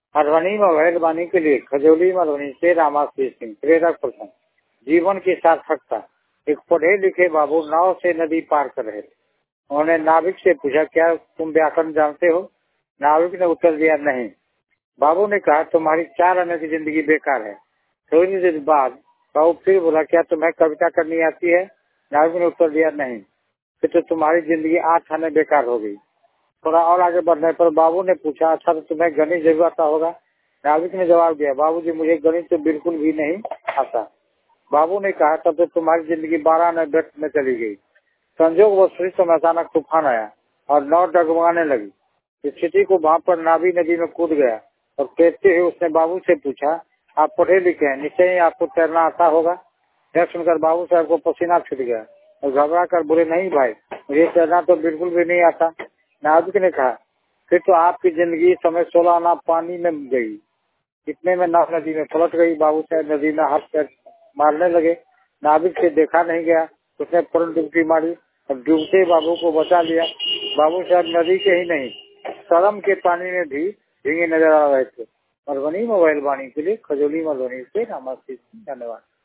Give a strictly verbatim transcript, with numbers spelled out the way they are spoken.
मधुबनी में मेहरबानी के लिए खजौली मधुबनी से रामाशीष सिंह प्रेरक प्रसंग। जीवन की सार्थकता। एक पढ़े लिखे बाबू नाव से नदी पार कर रहे थे। उन्होंने नाविक से पूछा, क्या तुम व्याकरण जानते हो? नाविक ने उत्तर दिया, नहीं। बाबू ने कहा, तुम्हारी चार आने की जिंदगी बेकार है। थोड़ी देर बाद बाबू फिर बोला, क्या तुम्हें कविता करनी आती है? नाविक ने उत्तर दिया, नहीं। फिर तो तुम्हारी जिंदगी आठ आने बेकार हो गई। थोड़ा और आगे बढ़ने पर बाबू ने पूछा, अच्छा तो तुम्हें गणित जरूर आता होगा? नाविक ने जवाब दिया, बाबूजी मुझे गणित तो बिल्कुल भी नहीं आता। बाबू ने कहा, तब तो तुम्हारी जिंदगी बारह आने व्यर्थ में चली गई। संजोग व सृष्टि में अचानक तूफान आया और नाव डगमगाने लगी। स्थिति को भाप पर नावी नदी में कूद गया और तैरते हुए उसने बाबू से पूछा, आप पढ़े लिखे हैं, निश्चय ही आपको तैरना आता होगा? यह सुनकर बाबू साहब को पसीना छूट गया और घबरा कर बोले, नहीं भाई, मुझे तैरना तो बिल्कुल भी नहीं आता। नाविक ने कहा, फिर तो आपकी जिंदगी समय सोलह आना पानी में गई। इतने में नाव नदी में पलट गई। बाबू साहब नदी में हाथ पैर मारने लगे। नाविक से देखा नहीं गया। उसने तुरंत डुबकी मारी और डूबते बाबू को बचा लिया। बाबू साहब नदी के ही नहीं, सरम के पानी में भी भीगे नजर आ रहे थे। मधुबनी मोबाइल वाणी के लिए खजौली मधुबनी से रामाशीष। धन्यवाद।